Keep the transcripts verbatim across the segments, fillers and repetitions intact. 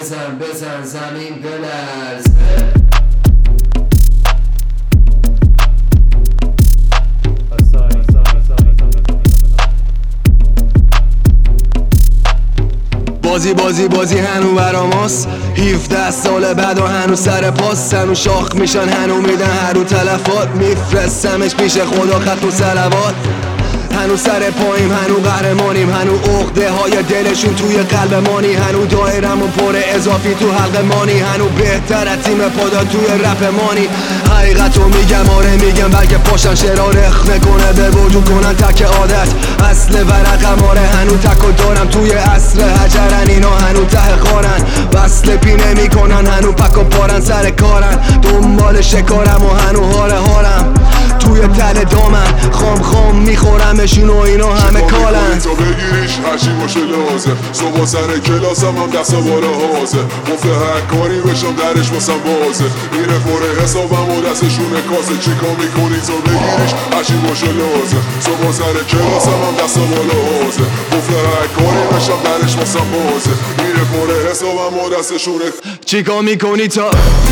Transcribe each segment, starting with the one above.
بزن بزن زمین بلرز. بازی بازی بازی هنو براماست، هفده سال بعد و هنو سر پاس، هنو شاخ میشن هنو میدن هرو تلفات، میفرستمش پیش خدا خط و صلوات. هنو سر پاییم هنو قهرمانیم، هنو عقده های دلشون توی قلب مانی، هنو دایرم و پر اضافی تو حلق مانی، هنو بهتر از تیم پادا توی رپ مانی. حقیقتو میگم آره میگم بلکه پاشن شرا رخ نکنه به وجود کنن تک عادت، اصل ورقم آره هنو تک و دارم توی اصل حجرن اینا هنو ته خارن، وصل پینه میکنن هنو پک و پارن سر کارن، دنبال شکارم و هنو هاره هارم توی تل دامن، خام خام میخورمشون و اینا همه کالن. تا بگیریش هرچی باشه لازم، صبح سر کلاسم هم دست باره حاضر، مفت هر کاری بشم درش واسم بازه، میره پر حسابم و دستشونه کاسه، چیکار میکنی تا بگیریش هرچی باشه لازم، صبح سر کلاسم هم دست بالا حاضر، مفت هر کاری بشم درش واسم بازه، میره پر حسابم و دستشونه. چیکار میکنی تا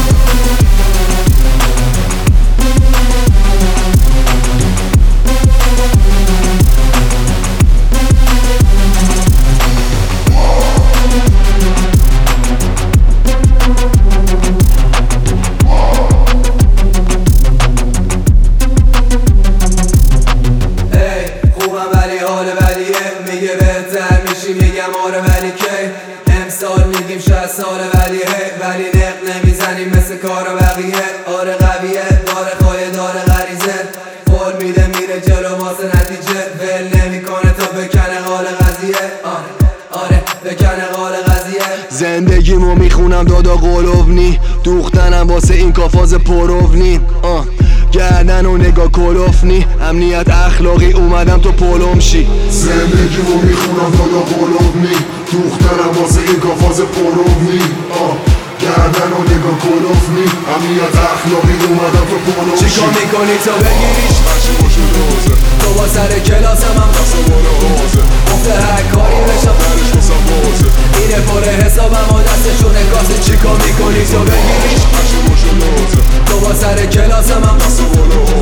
میگه بهتر میشی میگم آره ولی که امسال میگیم شاید سال ولیه، ولی نق نمیزنیم مثل کار بقیه. آره قویه داره خواهی داره غریزه، قول میده میره جلو واسه نتیجه، ول نمیکنه تا بکنه قال قضیه. آره آره بکنه قال قضیه. زندگیمو میخونم دادا قلوبنی، دوختنم واسه این کافاز پروونی، آه گردن و نگاه کلوفنی، امنیت اخلاقی اومدم تو پولم شی. زندگیمو میخونم دادا قلوبنی، دوختنم واسه این کافاز پروونی، آه گردن و نگاه کلوفنی، امنیت اخلاقی اومدم تو پولم شی. چیکار میکنی تا بگیریش هرچی باشه لازم، تو با سر کلاسم هم دست بالا حاضر، مفت هر کاری بشم درش واسم بازه، اینه پر حسابم و دستشونه کاسه. چیکار میکنی تا بگیریش هرچی باشه لازم، تو با سر کلاسم هم دست بالا